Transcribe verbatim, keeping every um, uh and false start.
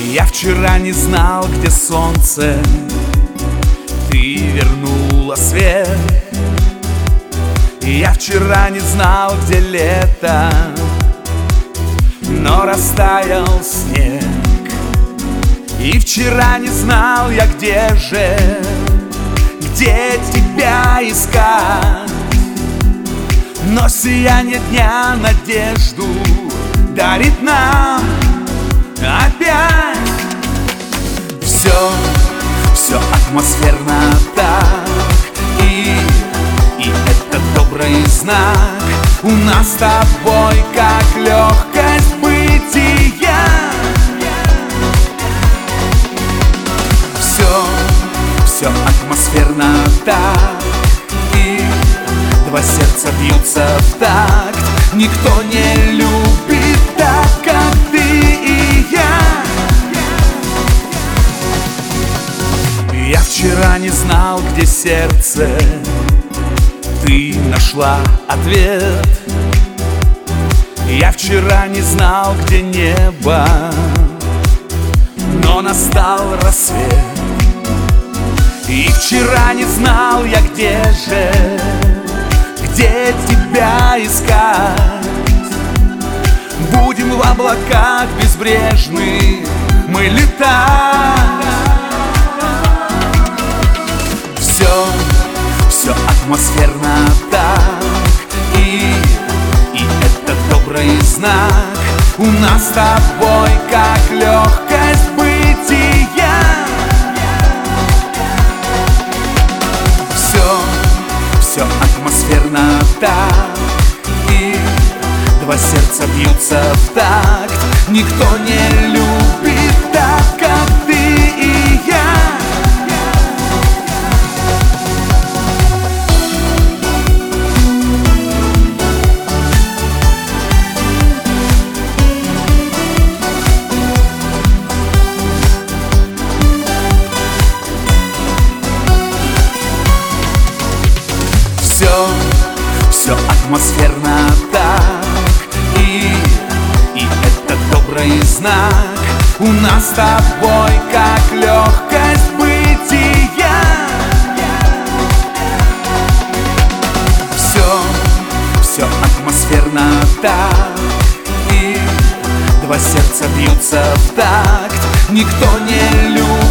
Я вчера не знал, где солнце, ты вернула свет. Я вчера не знал, где лето, но растаял снег. И вчера не знал я, где же, где тебя искать. Но сияние дня надежду дарит нам опять. Все, все атмосферно так, и, и это добрый знак. У нас с тобой как легкость бытия. Все, все атмосферно так, и два сердца бьются в такт. Никто не любит так, как ты и я. Я вчера не знал, где сердце, ты нашла ответ. Я вчера не знал, где небо, но настал рассвет. И вчера не знал я, где же, где тебя искать. Будем в облаках безбрежных мы летать. Все, все атмосферно так, и, и это добрый знак. У нас с тобой как легкость бытия. Все, все атмосферно так, и два сердца бьются в такт. Никто не любит так, как ты и я. Все, все атмосферно так, и, и это добрый знак. У нас с тобой как легкость бытия. Все, все атмосферно так, и два сердца бьются в такт. Никто не любит